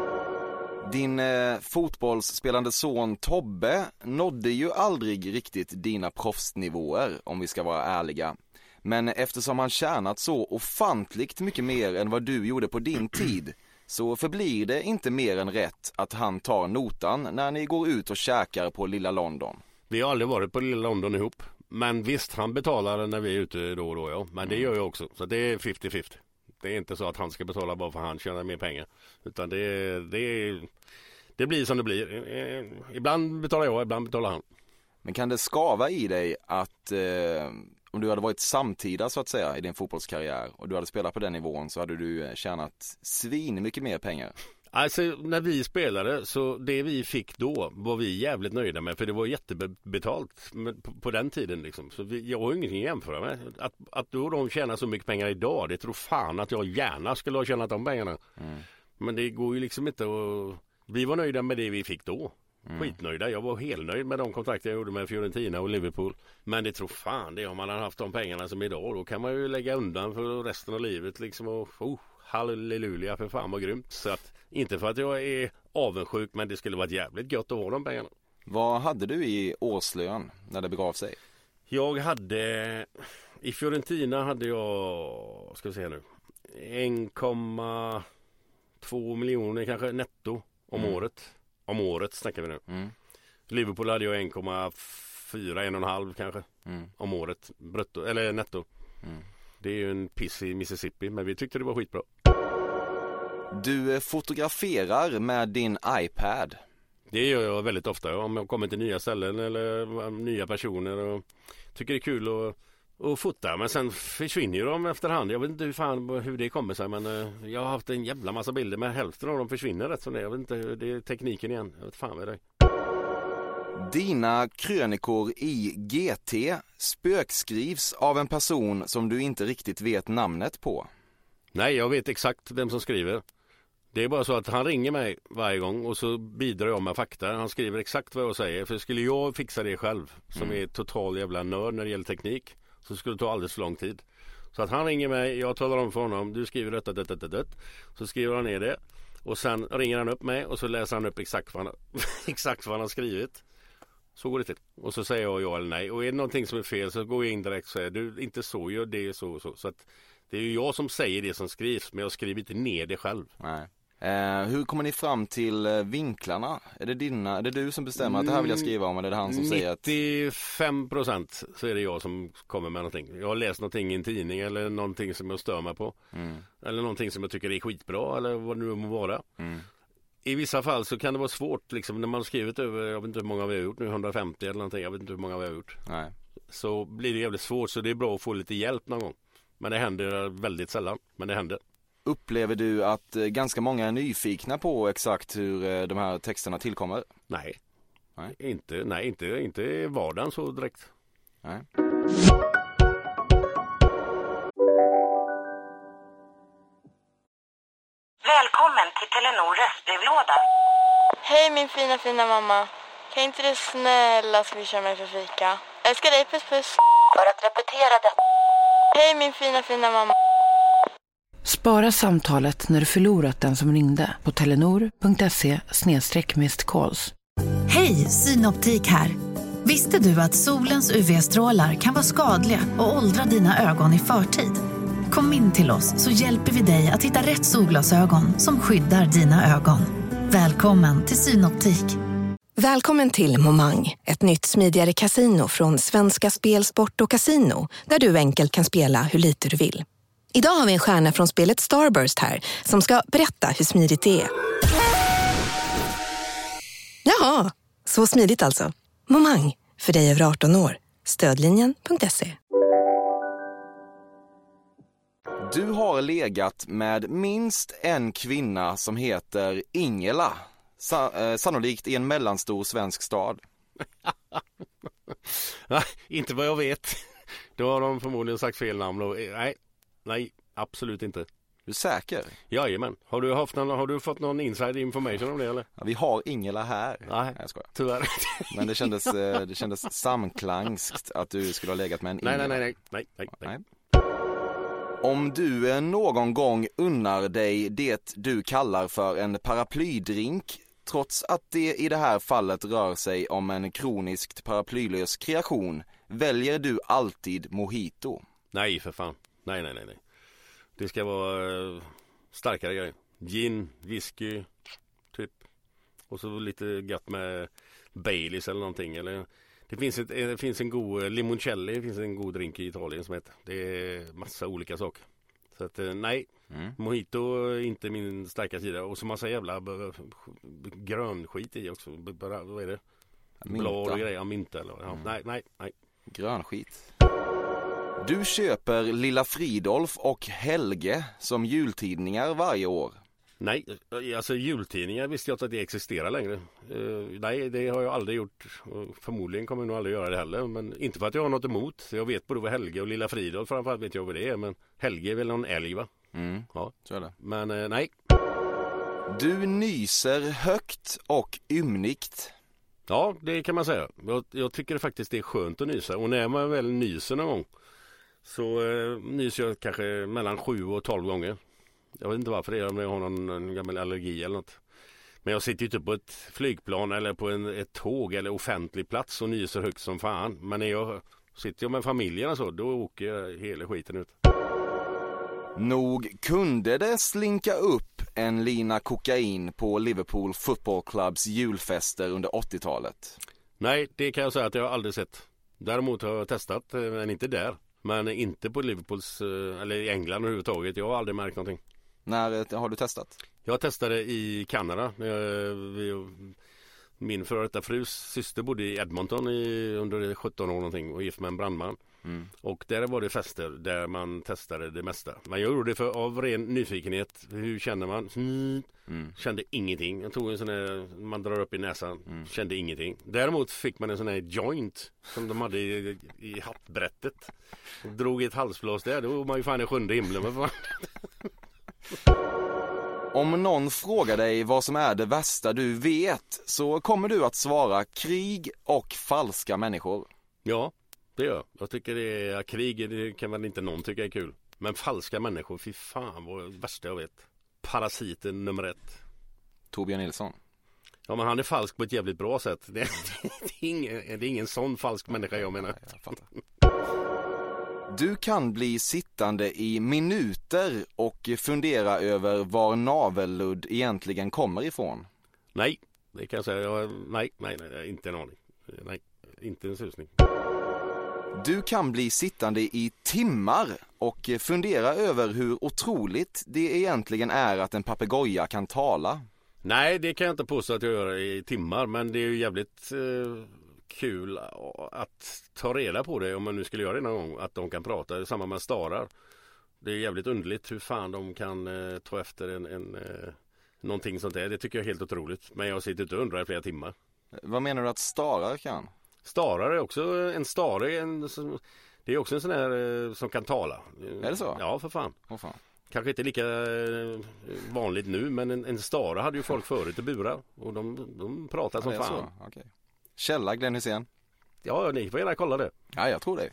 Din eh, fotbollsspelande son Tobbe nådde ju aldrig riktigt dina proffsnivåer om vi ska vara ärliga. Men eftersom han tjänat så ofantligt mycket mer än vad du gjorde på din tid så förblir det inte mer än rätt att han tar notan när ni går ut och käkar på Lilla London.
Vi har aldrig varit på Lilla London ihop. Men visst, han betalar när vi är ute då och då, ja. Men det gör jag också. Så det är femtio femtio. Det är inte så att han ska betala bara för att han tjänar mer pengar. Utan det, det, det blir som det blir. Ibland betalar jag, ibland betalar han.
Men kan det skava i dig att eh, om du hade varit samtida så att säga i din fotbollskarriär och du hade spelat på den nivån så hade du tjänat svin mycket mer pengar?
Alltså när vi spelade så det vi fick då var vi jävligt nöjda med för det var jättebetalt på, på den tiden liksom. Så vi, jag har ingenting att jämföra med. Att, att då de tjänar så mycket pengar idag, det tror fan att jag gärna skulle ha tjänat de pengarna. Mm. Men det går ju liksom inte att... Vi var nöjda med det vi fick då. Mm. Skitnöjda. Jag var helt nöjd med de kontrakter jag gjorde med Fiorentina och Liverpool. Men det tror fan det om man har haft de pengarna som idag. Då kan man ju lägga undan för resten av livet liksom och... Oh, halleluja för fan vad grymt. Så att, inte för att jag är avundsjuk men det skulle varit jävligt gött att ha de pengarna.
Vad hade du i årslön när det begav sig?
Jag hade i Fiorentina hade jag ska vi se nu en komma två miljoner kanske netto om mm. året. Om året snackar vi nu. Mm. Liverpool hade jag en komma fyra, en och en halv kanske mm. om året brutto eller netto. Mm. Det är ju en piss i Mississippi men vi tyckte det var skitbra.
Du fotograferar med din iPad.
Det gör jag väldigt ofta ja. Om jag kommer till nya ställen eller nya personer och tycker det är kul att, att fota. Men sen försvinner ju de efterhand. Jag vet inte hur, fan, hur det kommer sig men jag har haft en jävla massa bilder men hälften av dem försvinner rätt som det. Jag vet inte, det är tekniken igen. Jag vet fan vad det är.
Dina krönikor i G T spökskrivs av en person som du inte riktigt vet namnet på.
Nej, jag vet exakt vem som skriver. Det är bara så att han ringer mig varje gång och så bidrar jag med fakta. Han skriver exakt vad jag säger. För skulle jag fixa det själv, som mm. är total jävla nörd när det gäller teknik, så skulle det ta alldeles för lång tid. Så att han ringer mig, jag talar om för honom, du skriver detta, detta, detta, detta. Så skriver han ner det. Och sen ringer han upp mig och så läser han upp exakt vad han, exakt vad han har skrivit. Så går det till. Och så säger jag ja eller nej. Och är det någonting som är fel så går jag in direkt och säger du, inte så, gör det så och så. Så att det är ju jag som säger det som skrivs, men jag skriver inte ner det själv.
Nej. Eh, hur kommer ni fram till eh, vinklarna? Är det dina, är det du som bestämmer att det här vill jag skriva om eller är det han som säger att...
nittiofem procent så är det jag som kommer med någonting. Jag har läst någonting i en tidning eller någonting som jag stör mig på. Mm. Eller någonting som jag tycker är skitbra eller vad det nu må vara. Mm. I vissa fall så kan det vara svårt liksom, när man har skrivit över, jag vet inte hur många vi har gjort nu, hundrafemtio eller någonting, jag vet inte hur många vi har gjort.
Nej.
Så blir det jävligt svårt, så det är bra att få lite hjälp någon gång. Men det händer väldigt sällan, men det händer.
Upplever du att eh, ganska många är nyfikna på exakt hur eh, de här texterna tillkommer?
Nej.
Nej.
Inte, nej, inte, inte vardagen så direkt.
Nej.
Välkommen till Telenor röstbrevlåda.
Hej min fina fina mamma. Kan inte du snälla swisha mig för fika? Älskar dig, puss puss.
För att repetera det.
Hej min fina fina mamma.
Spara samtalet när du förlorat den som ringde på telenor punkt se slash missed calls.
Hej, Synoptik här. Visste du att solens U V-strålar kan vara skadliga och åldra dina ögon i förtid? Kom in till oss så hjälper vi dig att hitta rätt solglasögon som skyddar dina ögon. Välkommen till Synoptik.
Välkommen till Momang, ett nytt smidigare kasino från Svenska Spel, Sport och Casino, där du enkelt kan spela hur lite du vill. Idag har vi en stjärna från spelet Starburst här som ska berätta hur smidigt det är. Jaha, så smidigt alltså. Momang, för dig över arton år. Stödlinjen punkt se.
Du har legat med minst en kvinna som heter Ingela. Sa- eh, sannolikt i en mellanstor svensk stad.
Nej, inte vad jag vet. Då har de förmodligen sagt fel namn. Och, nej, nej, absolut inte.
Du är säker?
Jajamän. Har du, haft någon, har du fått någon inside information om det eller?
Ja, vi har Ingela här.
Nej,
jag skojar.
Tyvärr.
Men det kändes, det kändes samklangskt att du skulle ha legat med en Ingela.
Nej, nej, nej, nej, nej, nej. nej.
Om du någon gång unnar dig det du kallar för en paraplydrink, trots att det i det här fallet rör sig om en kroniskt paraplylös kreation, väljer du alltid mojito?
Nej, för fan. Nej, nej, nej, nej. Det ska vara uh, starkare grejer. Gin, whisky, typ. Och så lite gött med Baileys eller någonting. Eller, det, finns ett, det finns en god limoncelli, det finns en god drink i Italien som heter. Det är massa olika saker. Så att uh, nej, mm. mojito är inte min starka sida. Och så massa jävla b- b- grön skit i också. B- b- vad är det? Blad och grejer, mynta eller ja. mm. Nej, nej, nej.
Grön skit. Du köper Lilla Fridolf och Helge som jultidningar varje år.
Nej, alltså jultidningar visste jag inte att det existerar längre. Uh, nej, det har jag aldrig gjort. Och förmodligen kommer jag nog aldrig göra det heller. Men inte för att jag har något emot. Jag vet både vad Helge och Lilla Fridolf, framförallt vet jag vad det är. Men Helge är väl någon älg, va?
Mm,
ja,
så är det.
Men uh, nej.
Du nyser högt och ymnigt.
Ja, det kan man säga. Jag, jag tycker faktiskt det är skönt att nysa. Och när man väl nyser någon gång så eh, nyser jag kanske mellan sju och tolv gånger. Jag vet inte varför det är, om jag har någon en gammal allergi eller något. Men jag sitter ju typ på ett flygplan eller på en, ett tåg eller offentlig plats och nyser högt som fan. Men när jag sitter jag med familjen och så, då åker jag hela skiten ut.
Nog kunde det slinka upp en lina kokain på Liverpool Football Clubs julfester under åttiotalet?
Nej, det kan jag säga att jag har aldrig sett. Däremot har jag testat, men inte där. Men inte på Liverpools, eller i England överhuvudtaget. Jag har aldrig märkt någonting.
När har du testat?
Jag testade i Kanada. Vi, min före detta frus syster bodde i Edmonton i, under sjutton år någonting och gift med en brandman. Mm. Och där var det fester där man testade det mesta. Men jag gjorde det för, av ren nyfikenhet. Hur känner man? Mm. Kände ingenting. Jag tog en sån här, man drar upp i näsan. Mm. Kände ingenting. Däremot fick man en sån här joint som de hade i, i hattbrättet. Och drog ett halsblås där. Då var man ju fan i sjunde himlen.
Om någon frågar dig vad som är det värsta du vet, så kommer du att svara krig och falska människor.
Ja, det gör jag. Jag tycker det är krig, det kan väl inte någon tycka är kul. Men falska människor, fy fan vad det värsta jag vet. Parasiten nummer ett.
Torbjörn Nilsson.
Ja, men han är falsk på ett jävligt bra sätt. Det är, det är, ingen, det är ingen sån falsk människa jag menar.
Jag fattar. Du kan bli sittande i minuter och fundera över var navelludd egentligen kommer ifrån.
Nej, det kan jag säga. Jag, nej, nej, nej, inte en aning. Nej, inte en susning.
Du kan bli sittande i timmar och fundera över hur otroligt det egentligen är att en papegoja kan tala.
Nej, det kan jag inte påstå att jag gör i timmar, men det är ju jävligt eh, kul att ta reda på det om man nu skulle göra det någon gång, att de kan prata. Det är samma med starar. Det är jävligt underligt hur fan de kan eh, ta efter en, en, eh, någonting sånt där. Det tycker jag är helt otroligt, men jag sitter inte och undrar i flera timmar.
Vad menar du att starar kan?
Starar är också en stare, en, Det är också en sån här eh, som kan tala.
Är det så?
Ja, för fan.
Åh, fan.
Kanske inte lika eh, vanligt nu, men en, en stara hade ju folk förut i burar. Och de, de pratar som
Ja, det är
fan.
så. Okay. Källa Glenn Hysén.
Ja, ni får gärna kolla det.
Ja, jag tror det.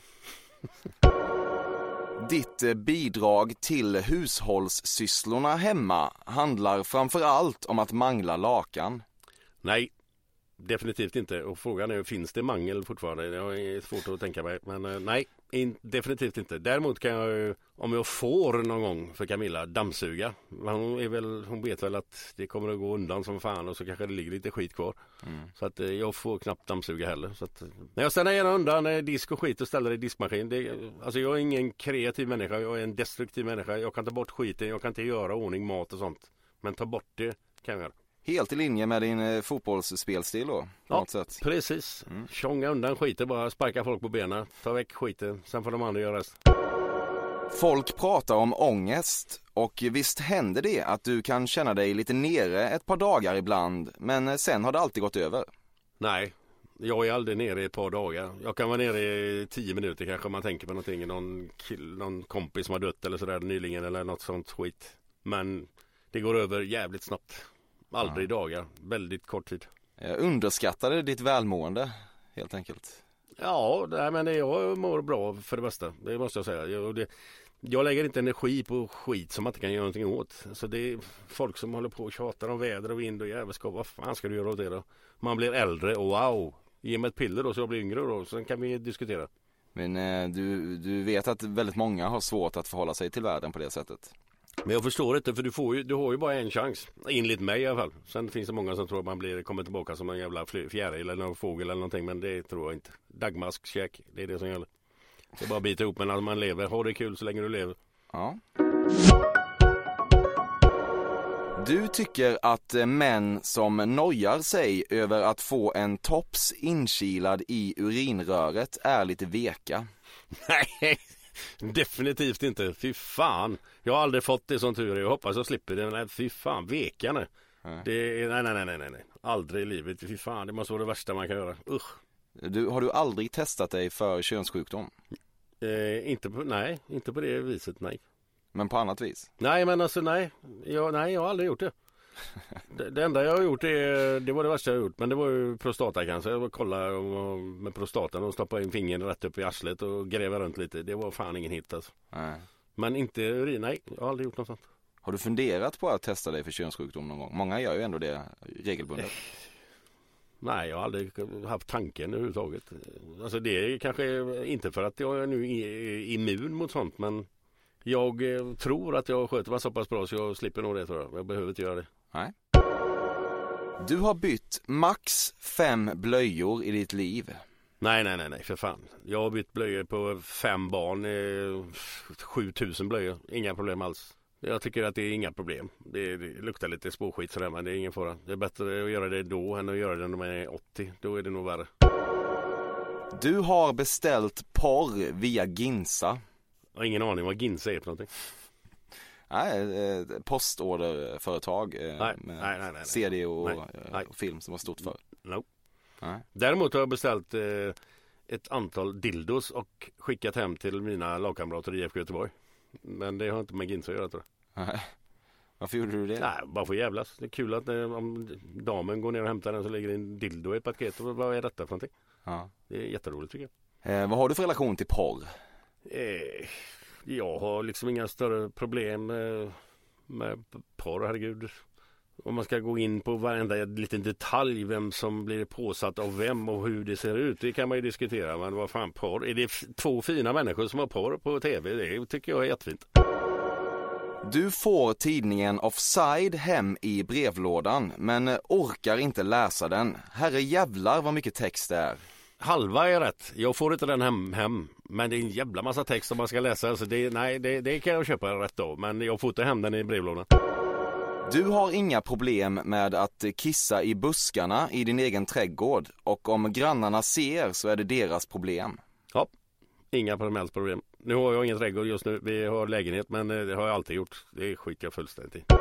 Ditt eh, bidrag till hushållssysslorna hemma handlar framför allt om att mangla lakan.
Nej, definitivt inte. Och frågan är, finns det mangel fortfarande? Det är svårt att tänka mig. Men eh, nej, in, definitivt inte. Däremot kan jag ju, om jag får någon gång för Camilla, dammsuga. Hon, är väl, hon vet väl att det kommer att gå undan som fan och så kanske det ligger lite skit kvar. Mm. Så att eh, jag får knappt dammsuga heller. Så att, när jag ställer gärna undan eh, disk och skit och ställer det i diskmaskin. Det, alltså jag är ingen kreativ människa, jag är en destruktiv människa. Jag kan ta bort skiten, jag kan inte göra ordning, mat och sånt. Men ta bort det kan jag göra.
Helt i linje med din eh, fotbollsspelstil då, på
ja,
något sätt.
Precis. Mm. Tjonga undan skiten, bara sparka folk på benen. Ta väck skiten, sen får de andra göra resten.
Folk pratar om ångest och visst händer det att du kan känna dig lite nere ett par dagar ibland, men sen har det alltid gått över.
Nej, jag är aldrig nere i ett par dagar. Jag kan vara nere i tio minuter kanske om man tänker på någonting, någon, kill, någon kompis som har dött eller sådär nyligen eller något sånt skit. Men det går över jävligt snabbt. Aldrig ja. dagar, väldigt kort tid.
Jag underskattade ditt välmående, helt enkelt.
Ja, nej, men det, jag mår bra för det bästa, det måste jag säga. Jag, det, jag lägger inte energi på skit som man inte kan göra någonting åt. Så det är folk som håller på och tjatar om väder och vind och jävelskap. Vad fan ska du göra åt det då? Man blir äldre och wow, ge mig ett piller då så jag blir yngre då, sen kan vi diskutera.
Men eh, du, du vet att väldigt många har svårt att förhålla sig till världen på det sättet.
Men jag förstår inte, för du, får ju, du har ju bara en chans. Enligt mig i alla fall. Sen finns det många som tror att man blir, kommer tillbaka som en jävla fjäril eller någon fågel eller någonting. Men det tror jag inte. Dagmaskkäk, det är det som gäller. Det är bara att bita ihop, men när man lever, ha det kul så länge du lever.
Ja. Du tycker att män som nojar sig över att få en tops inkilad i urinröret är lite veka.
Nej, definitivt inte. Fy fan. Jag har aldrig fått det som tur är. Jag hoppas jag slipper det. Men fy fan, veka nu. Det är, nej, nej, nej, nej, nej. Aldrig i livet. Fy fan, det måste vara det värsta man kan göra. Usch.
Du, har du aldrig testat dig för könssjukdom?
Eh, inte på, nej, inte på det viset, nej.
Men på annat vis?
Nej, men alltså nej. Jag, nej, jag har aldrig gjort det. det. Det enda jag har gjort är, det var det värsta jag har gjort. Men det var ju prostatacancer. Jag var kolla med prostatan och stoppa in fingern rätt upp i arslet och gräva runt lite. Det var fan ingen hit alltså. Nej. Men inte urin, nej. Jag har aldrig gjort något sånt.
Har du funderat på att testa dig för könssjukdom någon gång? Många gör ju ändå det regelbundet. Eh.
Nej, jag har aldrig haft tanken överhuvudtaget. Alltså det är kanske inte för att jag är nu immun mot sånt, men jag tror att jag sköter mig så pass bra så jag slipper nog det, tror jag. Jag behöver inte göra det.
Nej. Du har bytt max fem blöjor i ditt liv.
Nej, nej, nej, nej, för fan. Jag har bytt blöjor på fem barn, eh, sjutusen blöjor. Inga problem alls. Jag tycker att det är inga problem. Det, det luktar lite småskit sådär, men det är ingen fara. Det är bättre att göra det då än att göra det när man är åttio. Då är det nog värre.
Du har beställt porr via Ginsa.
Jag har ingen aning vad Ginsa är för någonting.
Nej, postorderföretag
nej,
med
nej, nej, nej.
C D och,
nej, nej.
och film som var stort för.
No.
Nej.
Däremot har jag beställt eh, ett antal dildos och skickat hem till mina lagkamrater i I F K Göteborg. Men det har inte med Ginsa att göra, tror jag.
Nej. Varför gjorde du det?
Nej, bara för jävlas. Det är kul att när, om damen går ner och hämtar den så ligger det en dildo i ett paket. Och vad är detta för någonting? Ja. Det är jätteroligt, tycker
jag. Eh, vad har du för relation till porr?
Eh, jag har liksom inga större problem med, med porr, herregud. Om man ska gå in på varenda liten detalj, vem som blir påsatt av vem och hur det ser ut, det kan man ju diskutera. Men vad fan, porr? Är det f- två fina människor som har porr på tv? Det tycker jag är jättefint.
Du får tidningen Offside hem i brevlådan, men orkar inte läsa den. Herre jävlar vad mycket text det är.
Halva är rätt. Jag får inte den hem, hem. Men det är en jävla massa text om man ska läsa. Alltså det, nej, det, det kan jag köpa rätt då. Men jag får inte hem den i brevlådan.
Du har inga problem med att kissa i buskarna i din egen trädgård. Och om grannarna ser så är det deras problem.
Ja, inga problem. Nu har jag ingen trädgård just nu. Vi har lägenhet, men det har jag alltid gjort. Det skiter jag fullständigt i.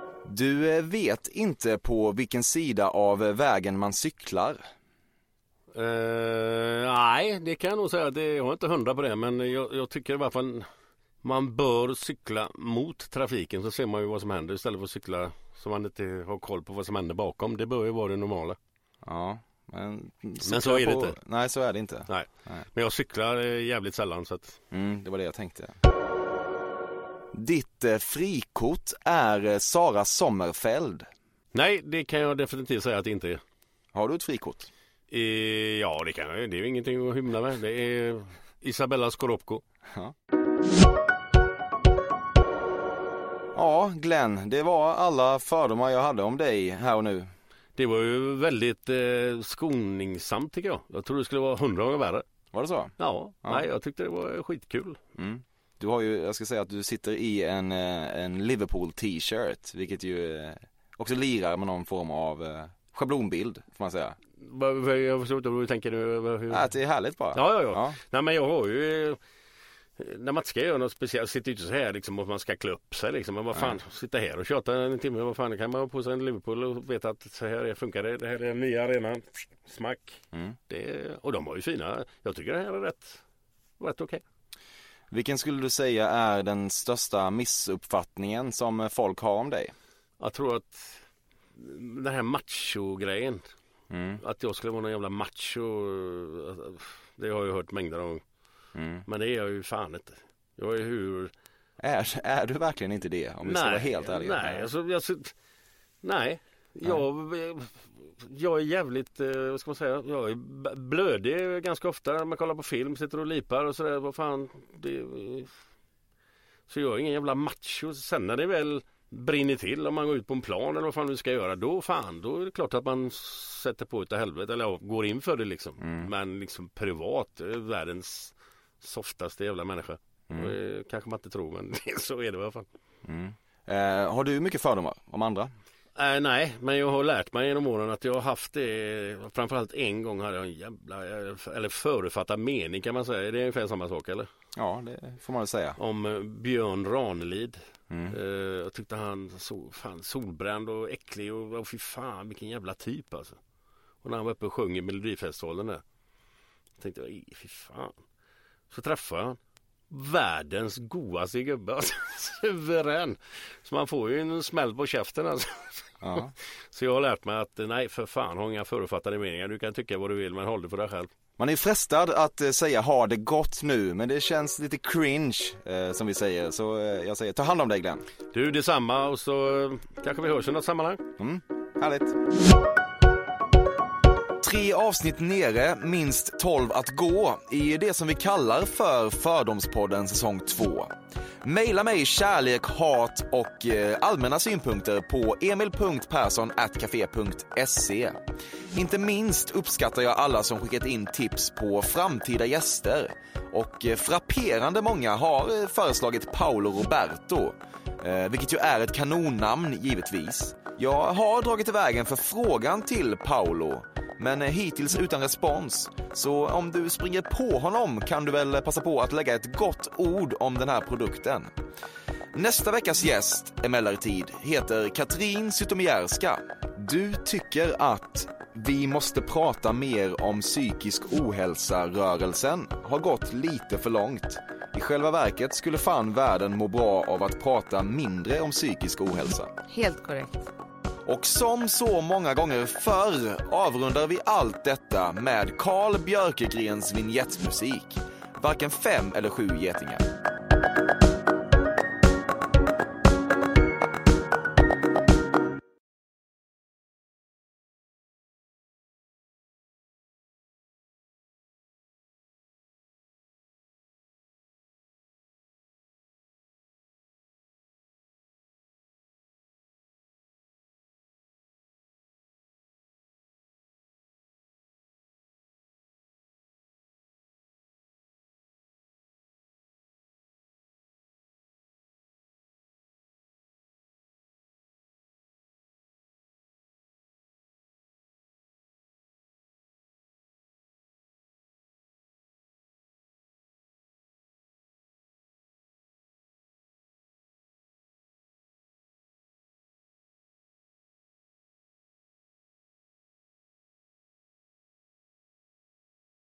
Du vet inte på vilken sida av vägen man cyklar.
Uh, nej, det kan jag nog säga. Det, jag har inte hundra på det, men jag, jag tycker i alla fall man bör cykla mot trafiken, så ser man ju vad som händer istället för att cykla så man inte har koll på vad som händer bakom. Det bör ju vara det normala.
Ja, men,
men så är det
på...
inte.
Nej, så är det inte.
Nej. Nej. Men jag cyklar jävligt sällan så att...
Mm, det var det jag tänkte. Ditt eh, frikort är eh, Sara Sommerfeld.
Nej, det kan jag definitivt säga att det inte är.
Har du ett frikort?
Eh, ja, det kan jag. Det är ju ingenting att hymla med. Det är Isabella Skorupko.
Ja. Ja, Glenn, det var alla fördomar jag hade om dig här och nu.
Det var ju väldigt eh, skoningsamt tycker jag. Jag tror det skulle vara hundra gånger värre.
Var det så?
Ja,
ja.
Nej, jag tyckte det var skitkul.
Mm. Du har ju, jag ska säga att du sitter i en, en Liverpool t-shirt, vilket ju också lirar med någon form av schablonbild, får man säga.
Jag förstår inte hur du tänker nu. Hur...
Ja, det är härligt bara.
Ja, ja, ja. ja. Nej, men jag har ju... När man ska göra något speciellt, sitter inte så här liksom, och man ska klä upp sig liksom. Men vad fan, ja. Sitta här och köta en timme, vad fan, kan man ha på sig en Liverpool och veta att så här funkar det. Det här är den nya arenan, smack. Mm. Det, och de var ju fina. Jag tycker det här är rätt, rätt okej. Okay.
Vilken skulle du säga är den största missuppfattningen som folk har om dig?
Jag tror att den här macho-grejen, mm. att jag skulle vara någon jävla macho, det har jag hört mängder av. Mm. Men det är jag ju fan inte. Jag är hur...
Är, är du verkligen inte det? Om vi ska vara helt ärliga.
Nej, alltså, jag, nej. Jag, jag är jävligt, vad ska man säga, jag är blödig ganska ofta när man kollar på film, sitter och lipar och sådär, vad fan, det, så jag är ingen jävla macho. Sen när det väl brinner till, om man går ut på en plan eller vad fan du ska göra, då fan, då är det klart att man sätter på utav helvete, eller ja, går in för det liksom. Mm. Men liksom privat, världens softaste jävla människa. Mm. Och, kanske man inte tror, men så är det i alla fall.
Mm. Eh, har du mycket fördomar om andra?
Äh, nej, men jag har lärt mig genom åren att jag har haft det, framförallt en gång hade jag en jävla, eller förutfattad mening kan man säga. Är det ungefär samma sak eller?
Ja, det får man väl säga.
Om uh, Björn Ranelid. Mm. Uh, jag tyckte han så fan solbränd och äcklig och, och fy fan vilken jävla typ alltså. Och när han var uppe och sjöng i Melodifestivalen där, tänkte jag, fy fan. Så träffade han världens godaste gubbe, alltså, suverän. Så man får ju en smäll på käften alltså. Ja. Så jag har lärt mig att nej, för fan, har inga förutfattade meningar. Du kan tycka vad du vill, men håll det för dig själv.
Man är frestad att eh, säga ha det gott nu, men det känns lite cringe eh, som vi säger. Så eh, jag säger, ta hand om dig Glenn.
Du, detsamma, och så eh, kanske vi hörs i något sammanhang.
Mm, härligt. Tre avsnitt nere, minst tolv att gå i det som vi kallar för Fördomspodden säsong två. Maila mig kärlek, hat och eh, allmänna synpunkter på emil punkt persson at café punkt se. Inte minst uppskattar jag alla som skickat in tips på framtida gäster. Och eh, frapperande många har eh, föreslagit Paolo Roberto, eh, vilket ju är ett kanonnamn givetvis. Jag har dragit ivägen för frågan till Paolo, men hittills utan respons. Så om du springer på honom kan du väl passa på att lägga ett gott ord om den här produkten. Nästa veckas gäst emellertid heter Katrin Zytomierska. Du tycker att vi måste prata mer om psykisk ohälsa-rörelsen har gått lite för långt. I själva verket skulle fan världen må bra av att prata mindre om psykisk ohälsa.
Helt korrekt.
Och som så många gånger förr avrundar vi allt detta med Carl Björkegrens vignettmusik. Varken fem eller sju getingar.